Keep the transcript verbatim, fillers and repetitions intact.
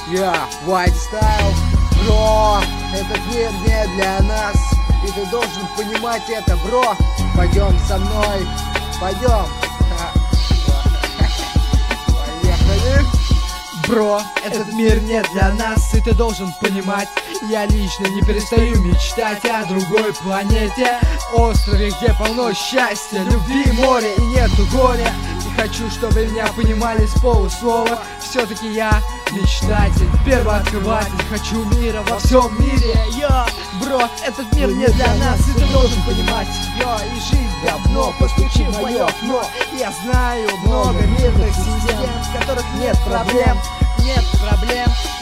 Я White Style. Бро, этот мир не для нас, и ты должен понимать это, бро. Пойдем со мной, пойдем. Поехали. Бро, этот мир не для нас, и ты должен понимать. Я лично не перестаю мечтать о другой планете, острове, где полно счастья, любви, моря и нету горя. И хочу, чтобы меня понимали с полуслова. Все-таки я мечтатель, первооткрыватель. Хочу мира во всем мире. Йо, бро, этот мир не для нас, и ты должен понимать. Йо, и жизнь говно, постучи в мое окно. Я знаю много мирных систем, в которых нет проблем. Нет проблем.